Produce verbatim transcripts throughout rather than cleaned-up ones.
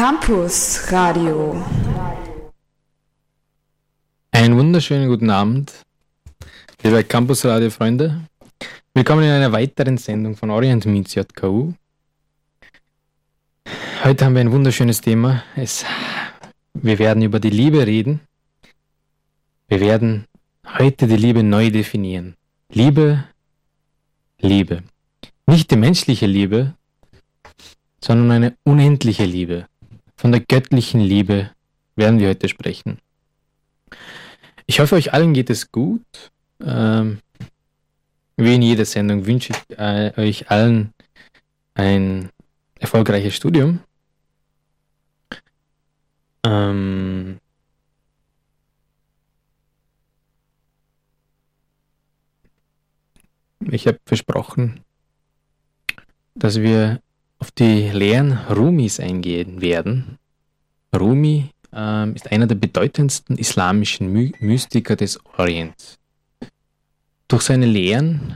Campus Radio. Einen wunderschönen guten Abend, liebe Campus Radio Freunde. Willkommen in einer weiteren Sendung von Orient Meets J K U. Heute haben wir ein wunderschönes Thema. Es, wir werden über die Liebe reden. Wir werden heute die Liebe neu definieren. Liebe, Liebe. Nicht die menschliche Liebe, sondern eine unendliche Liebe. Von der göttlichen Liebe werden wir heute sprechen. Ich hoffe, euch allen geht es gut. Ähm, wie in jeder Sendung wünsche ich äh, euch allen ein erfolgreiches Studium. Ähm, ich habe versprochen, dass wir auf die Lehren Rumis eingehen werden. Rumi ähm, ist einer der bedeutendsten islamischen My- Mystiker des Orients. Durch seine Lehren,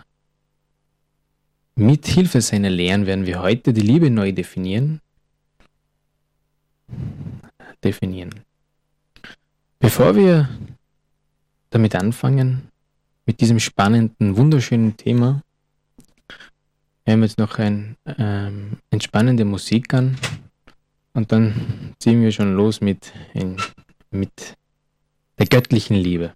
mit Hilfe seiner Lehren werden wir heute die Liebe neu definieren. Definieren. Bevor wir damit anfangen, mit diesem spannenden, wunderschönen Thema, hören wir jetzt noch ein, ähm, entspannende Musik an und dann ziehen wir schon los mit, in, mit der göttlichen Liebe.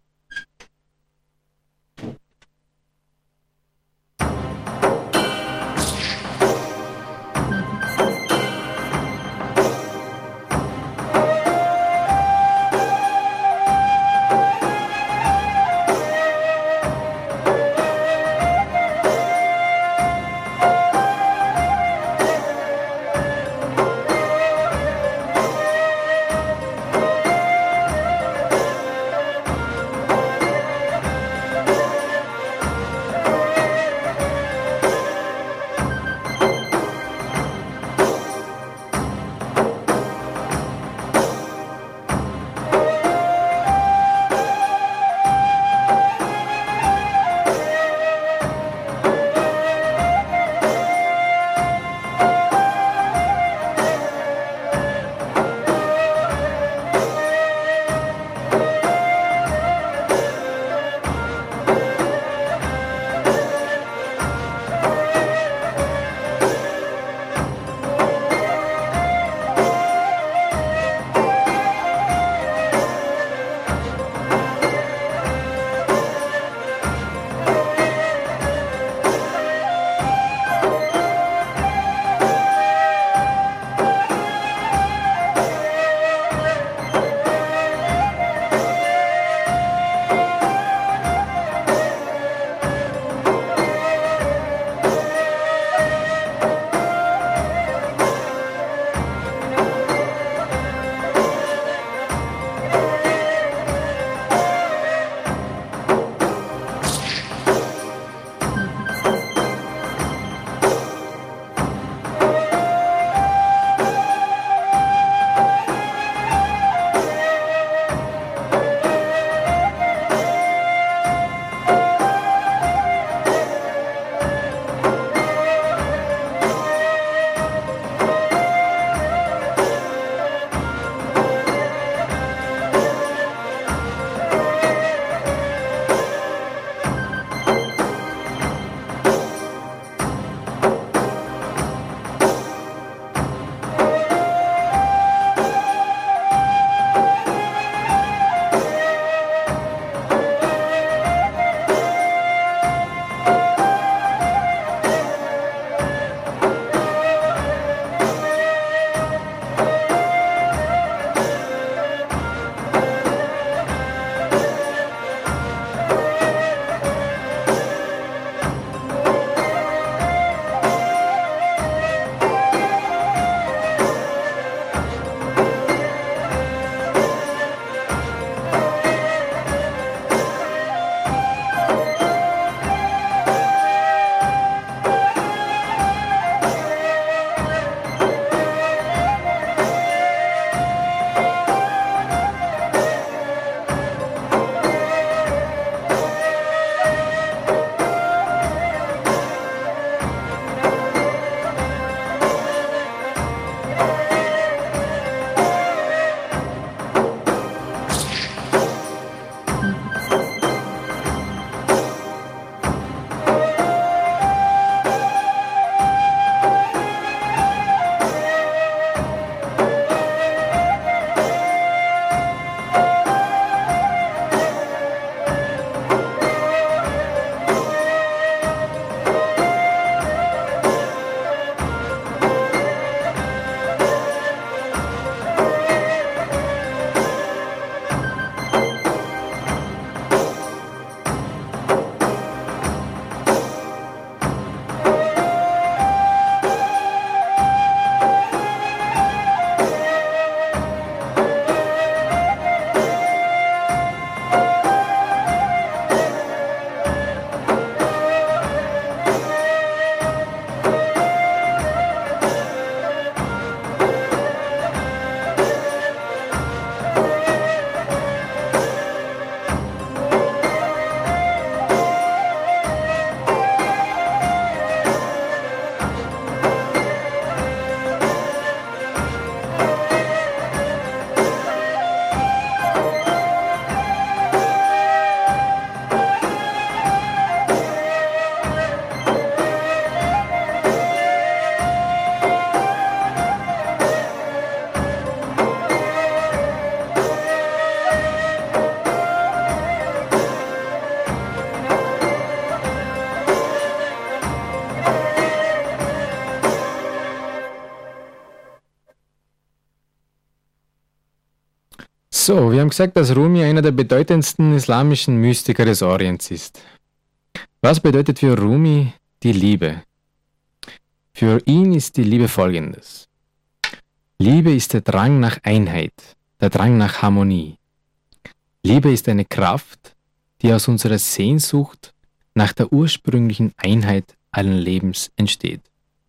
So, wir haben gesagt, dass Rumi einer der bedeutendsten islamischen Mystiker des Orients ist. Was bedeutet für Rumi die Liebe? Für ihn ist die Liebe folgendes. Liebe ist der Drang nach Einheit, der Drang nach Harmonie. Liebe ist eine Kraft, die aus unserer Sehnsucht nach der ursprünglichen Einheit allen Lebens entsteht.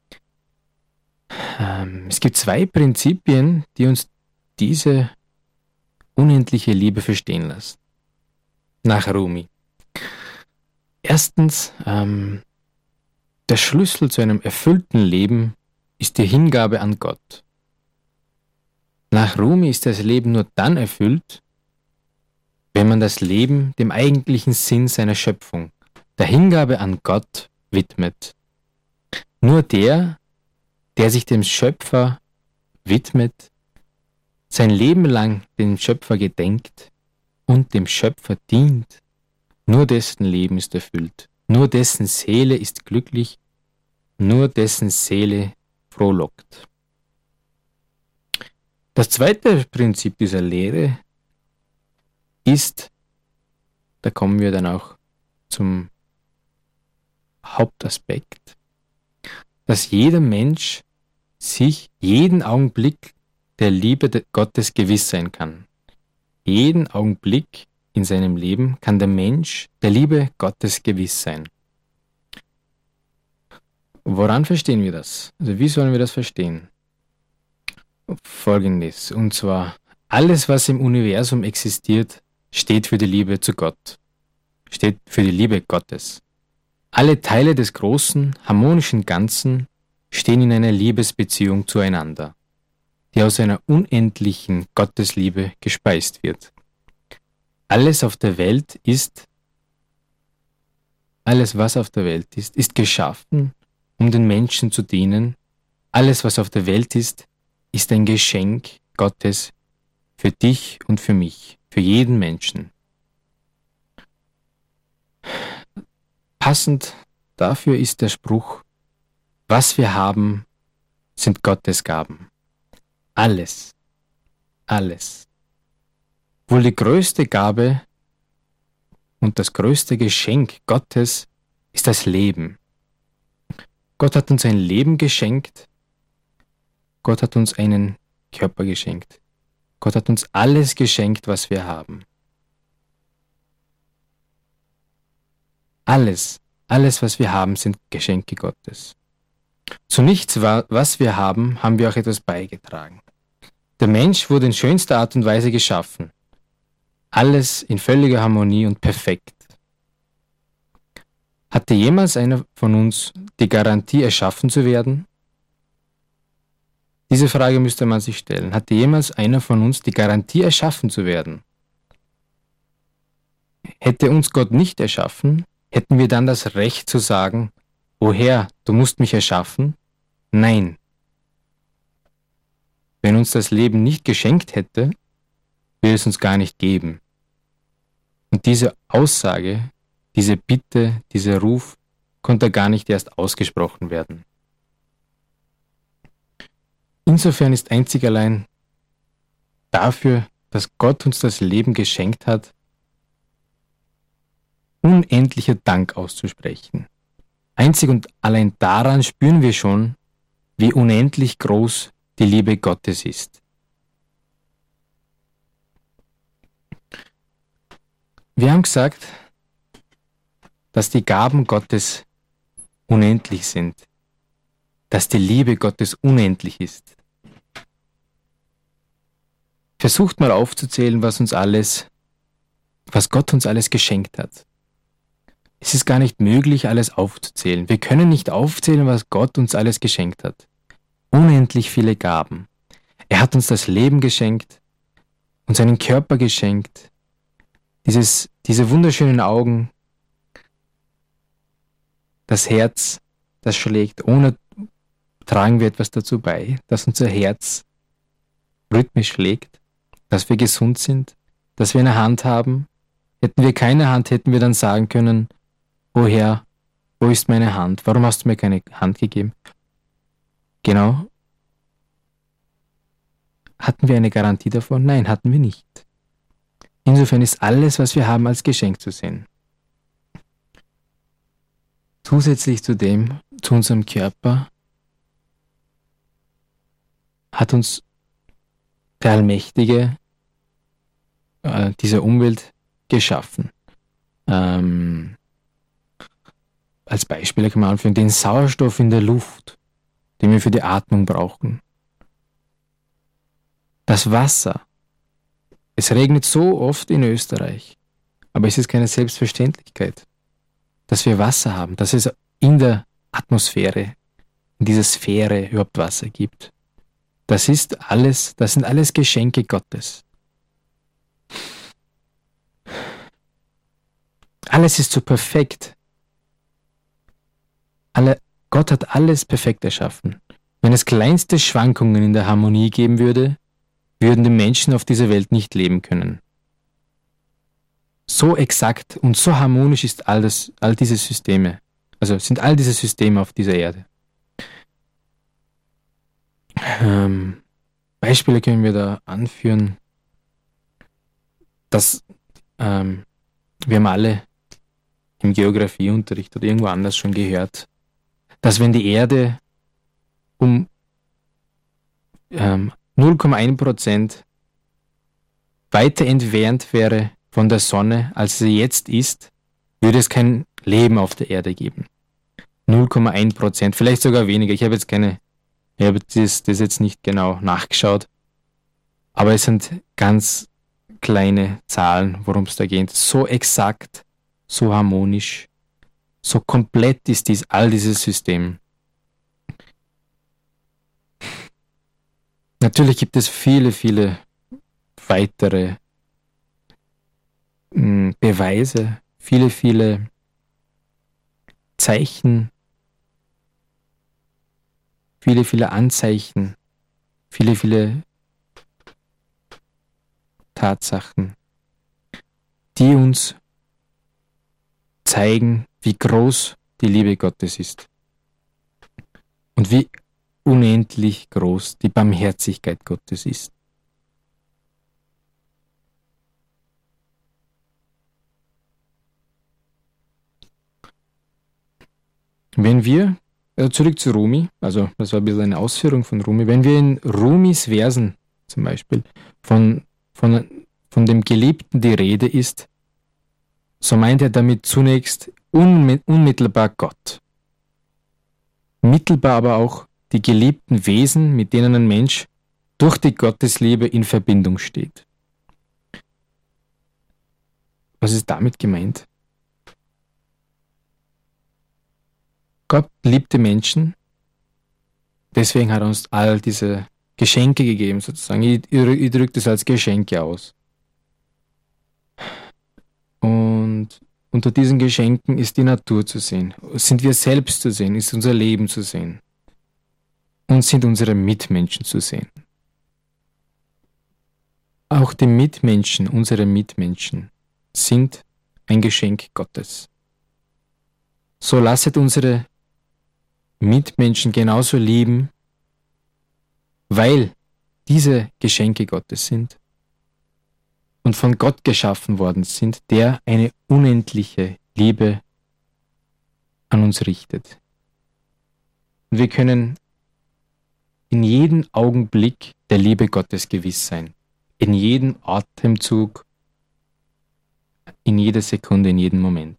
Ähm, es gibt zwei Prinzipien, die uns diese unendliche Liebe verstehen lassen. Nach Rumi. Erstens, ähm, der Schlüssel zu einem erfüllten Leben ist die Hingabe an Gott. Nach Rumi ist das Leben nur dann erfüllt, wenn man das Leben dem eigentlichen Sinn seiner Schöpfung, der Hingabe an Gott, widmet. Nur der, der sich dem Schöpfer widmet, sein Leben lang dem Schöpfer gedenkt und dem Schöpfer dient, nur dessen Leben ist erfüllt, nur dessen Seele ist glücklich, nur dessen Seele frohlockt. Das zweite Prinzip dieser Lehre ist, da kommen wir dann auch zum Hauptaspekt, dass jeder Mensch sich jeden Augenblick der Liebe Gottes gewiss sein kann. Jeden Augenblick in seinem Leben kann der Mensch der Liebe Gottes gewiss sein. Woran verstehen wir das? Also wie sollen wir das verstehen? Folgendes, und zwar, alles, was im Universum existiert, steht für die Liebe zu Gott, steht für die Liebe Gottes. Alle Teile des großen, harmonischen Ganzen stehen in einer Liebesbeziehung zueinander, die aus einer unendlichen Gottesliebe gespeist wird. Alles auf der Welt ist, alles was auf der Welt ist, ist geschaffen, um den Menschen zu dienen. Alles was auf der Welt ist, ist ein Geschenk Gottes für dich und für mich, für jeden Menschen. Passend dafür ist der Spruch, was wir haben, sind Gottes Gaben. Alles, alles. Wohl die größte Gabe und das größte Geschenk Gottes ist das Leben. Gott hat uns ein Leben geschenkt. Gott hat uns einen Körper geschenkt. Gott hat uns alles geschenkt, was wir haben. Alles, alles, was wir haben, sind Geschenke Gottes. Zu nichts, was wir haben, haben wir auch etwas beigetragen. Der Mensch wurde in schönster Art und Weise geschaffen. Alles in völliger Harmonie und perfekt. Hatte jemals einer von uns die Garantie, erschaffen zu werden? Diese Frage müsste man sich stellen. Hatte jemals einer von uns die Garantie, erschaffen zu werden? Hätte uns Gott nicht erschaffen, hätten wir dann das Recht zu sagen, O Herr, du musst mich erschaffen? Nein. Wenn uns das Leben nicht geschenkt hätte, würde es uns gar nicht geben. Und diese Aussage, diese Bitte, dieser Ruf konnte gar nicht erst ausgesprochen werden. Insofern ist einzig allein dafür, dass Gott uns das Leben geschenkt hat, unendlicher Dank auszusprechen. Einzig und allein daran spüren wir schon, wie unendlich groß die Liebe Gottes ist. Wir haben gesagt, dass die Gaben Gottes unendlich sind, dass die Liebe Gottes unendlich ist. Versucht mal aufzuzählen, was uns alles, was Gott uns alles geschenkt hat. Es ist gar nicht möglich, alles aufzuzählen. Wir können nicht aufzählen, was Gott uns alles geschenkt hat. Unendlich viele Gaben. Er hat uns das Leben geschenkt, uns einen Körper geschenkt, dieses, diese wunderschönen Augen, das Herz, das schlägt. Ohne tragen wir etwas dazu bei, dass unser Herz rhythmisch schlägt, dass wir gesund sind, dass wir eine Hand haben. Hätten wir keine Hand, hätten wir dann sagen können, O Herr, wo ist meine Hand? Warum hast du mir keine Hand gegeben? Genau. Hatten wir eine Garantie davon? Nein, hatten wir nicht. Insofern ist alles, was wir haben, als Geschenk zu sehen. Zusätzlich zu dem, zu unserem Körper, hat uns der Allmächtige äh, diese Umwelt geschaffen. Ähm, als Beispiel kann man anführen, den Sauerstoff in der Luft, den wir für die Atmung brauchen. Das Wasser. Es regnet so oft in Österreich, aber es ist keine Selbstverständlichkeit, dass wir Wasser haben, dass es in der Atmosphäre, in dieser Sphäre überhaupt Wasser gibt. Das ist alles, das sind alles Geschenke Gottes. Alles ist so perfekt. Alle, Gott hat alles perfekt erschaffen. Wenn es kleinste Schwankungen in der Harmonie geben würde, würden die Menschen auf dieser Welt nicht leben können. So exakt und so harmonisch ist all, das, all diese Systeme, also sind all diese Systeme auf dieser Erde. Ähm, Beispiele können wir da anführen, dass ähm, wir haben alle im Geografieunterricht oder irgendwo anders schon gehört, dass wenn die Erde um ähm, null Komma eins Prozent weiter entfernt wäre von der Sonne, als sie jetzt ist, würde es kein Leben auf der Erde geben. null Komma eins Prozent, vielleicht sogar weniger. Ich habe jetzt keine, ich habe das, das jetzt nicht genau nachgeschaut, aber es sind ganz kleine Zahlen, worum es da geht. So exakt, so harmonisch, so komplett ist dies, all dieses System. Natürlich gibt es viele, viele weitere mh, Beweise, viele, viele Zeichen, viele, viele Anzeichen, viele, viele Tatsachen, die uns zeigen, wie groß die Liebe Gottes ist und wie unendlich groß die Barmherzigkeit Gottes ist. Wenn wir, also zurück zu Rumi, also das war ein bisschen eine Ausführung von Rumi, wenn wir in Rumis Versen zum Beispiel von, von, von dem Geliebten die Rede ist, so meint er damit zunächst unmittelbar Gott. Mittelbar aber auch die geliebten Wesen, mit denen ein Mensch durch die Gottesliebe in Verbindung steht. Was ist damit gemeint? Gott liebte Menschen, deswegen hat er uns all diese Geschenke gegeben, sozusagen. Ich, ich, ich drücke das als Geschenke aus. Und unter diesen Geschenken ist die Natur zu sehen, sind wir selbst zu sehen, ist unser Leben zu sehen und sind unsere Mitmenschen zu sehen. Auch die Mitmenschen, unsere Mitmenschen, sind ein Geschenk Gottes. So lasset unsere Mitmenschen genauso lieben, weil diese Geschenke Gottes sind und von Gott geschaffen worden sind, der eine unendliche Liebe an uns richtet. Und wir können in jedem Augenblick der Liebe Gottes gewiss sein. In jedem Atemzug, in jeder Sekunde, in jedem Moment.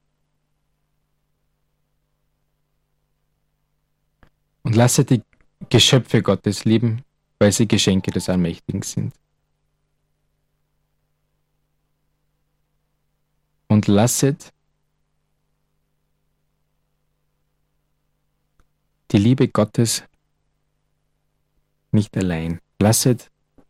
Und lasset die Geschöpfe Gottes lieben, weil sie Geschenke des Allmächtigen sind. Und lasset die Liebe Gottes nicht allein. Lasset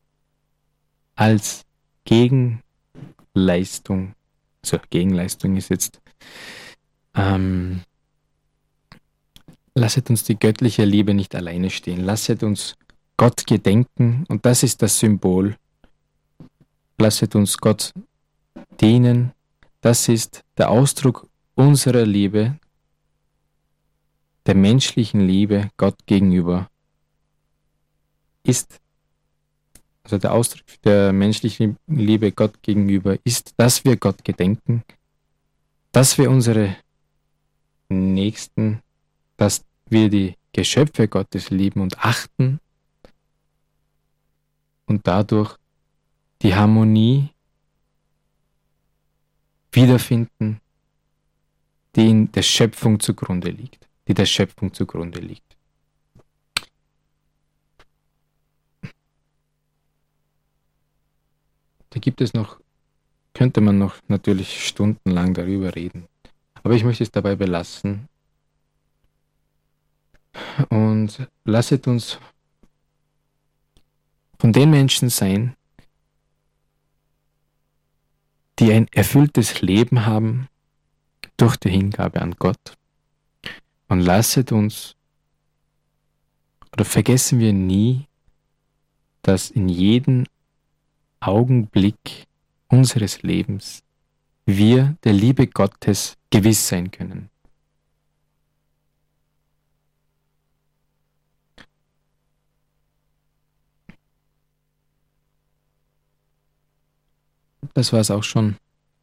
als Gegenleistung, so Gegenleistung ist jetzt, ähm, lasset uns die göttliche Liebe nicht alleine stehen. Lasset uns Gott gedenken und das ist das Symbol. Lasset uns Gott dienen. Das ist der Ausdruck unserer Liebe, der menschlichen Liebe Gott gegenüber, ist also der Ausdruck der menschlichen Liebe Gott gegenüber ist, dass wir Gott gedenken, dass wir unsere Nächsten, dass wir die Geschöpfe Gottes lieben und achten und dadurch die Harmonie wiederfinden, die in der Schöpfung zugrunde liegt, die der Schöpfung zugrunde liegt. Da gibt es noch, könnte man noch natürlich stundenlang darüber reden, aber ich möchte es dabei belassen und lasset uns von den Menschen sein, die ein erfülltes Leben haben durch die Hingabe an Gott. Und lasset uns, oder vergessen wir nie, dass in jedem Augenblick unseres Lebens wir der Liebe Gottes gewiss sein können. Das war es auch schon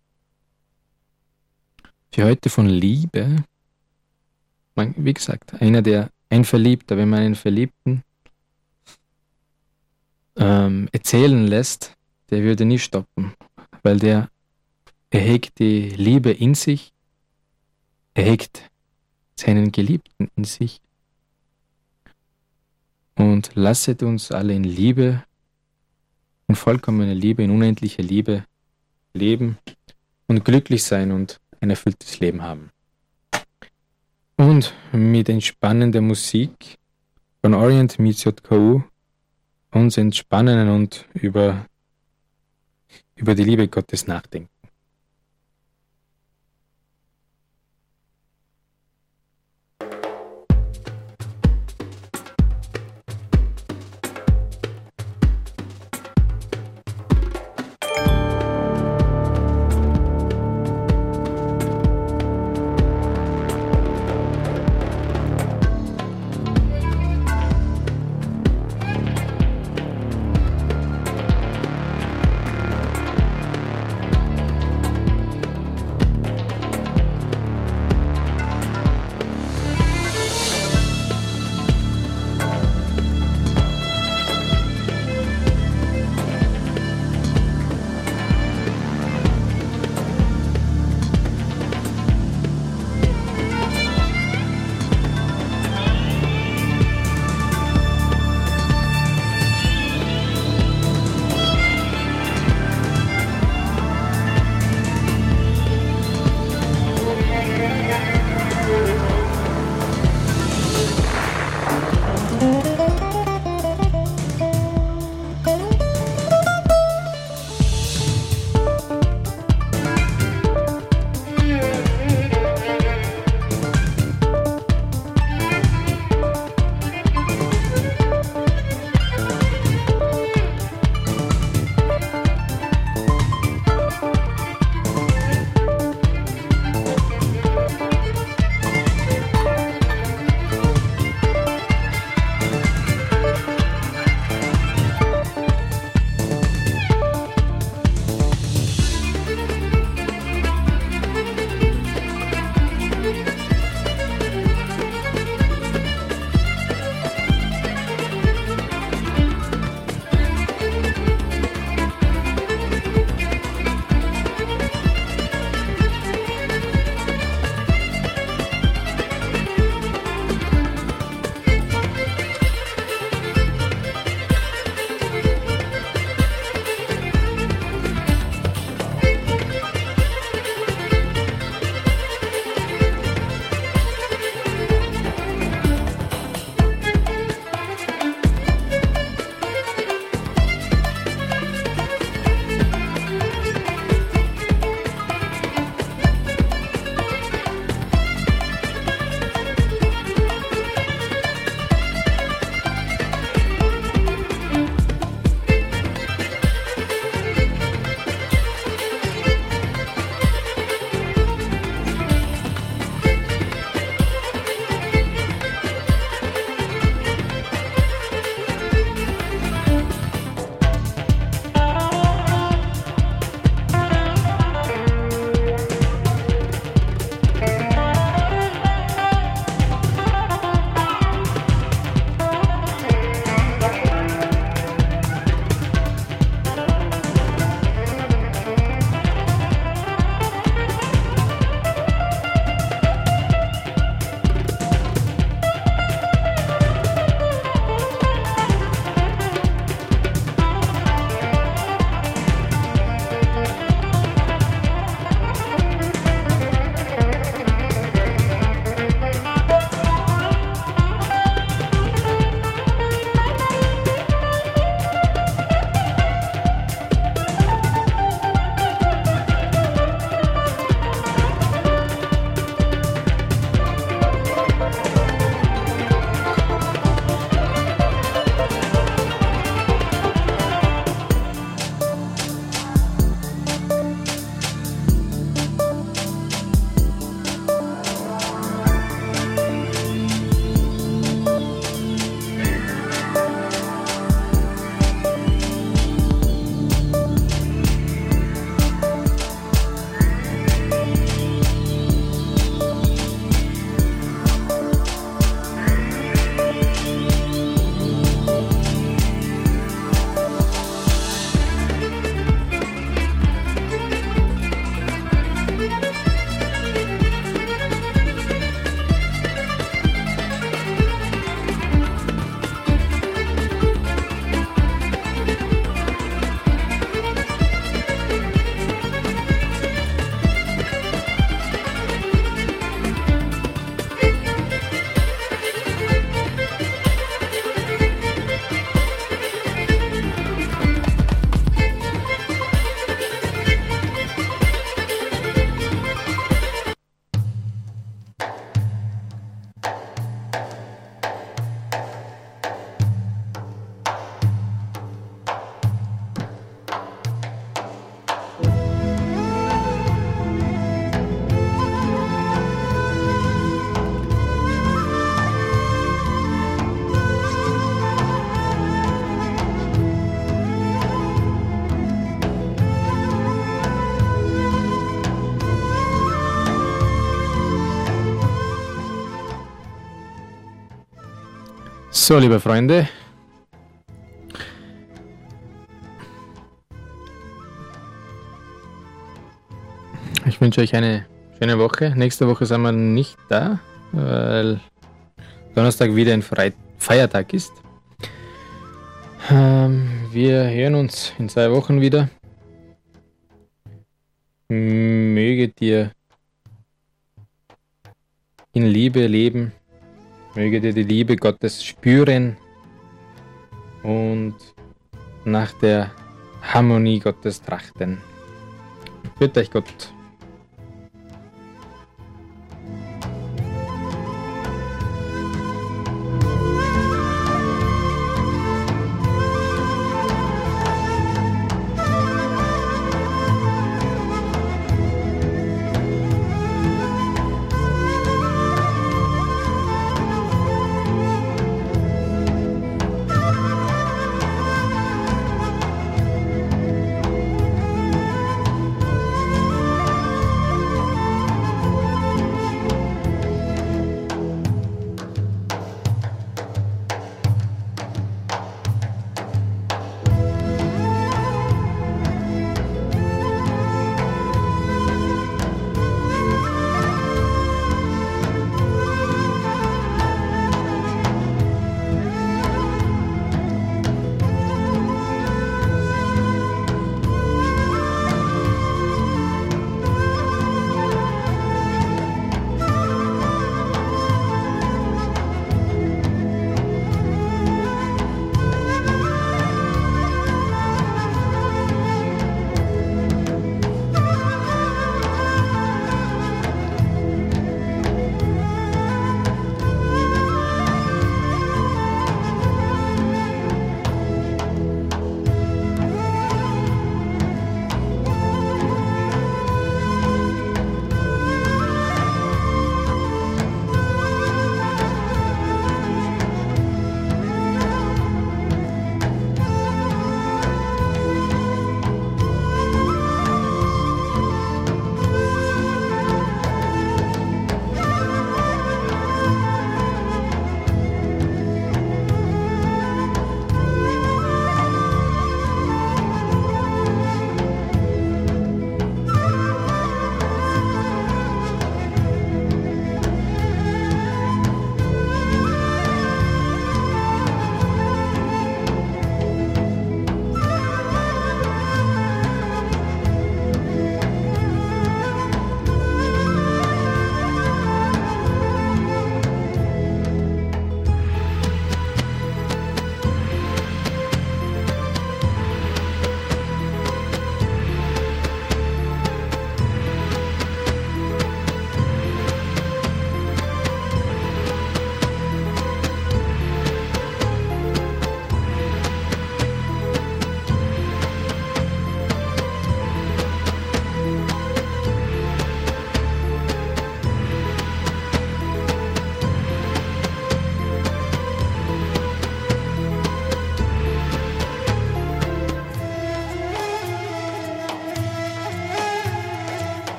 für heute von Liebe. Man, wie gesagt, einer der, ein Verliebter, wenn man einen Verliebten ähm, erzählen lässt, der würde nie stoppen, weil der, er hegt die Liebe in sich, er hegt seinen Geliebten in sich und lasset uns alle in Liebe, in vollkommener Liebe, in unendlicher Liebe leben und glücklich sein und ein erfülltes Leben haben. Und mit entspannender Musik von Orient Meets J K U uns entspannen und über, über die Liebe Gottes nachdenken. So, liebe Freunde. Ich wünsche euch eine schöne Woche. Nächste Woche sind wir nicht da, weil Donnerstag wieder ein Freit- Feiertag ist. Ähm, wir hören uns in zwei Wochen wieder. Möget ihr in Liebe leben. Möget ihr die Liebe Gottes spüren und nach der Harmonie Gottes trachten. Bitte euch Gott.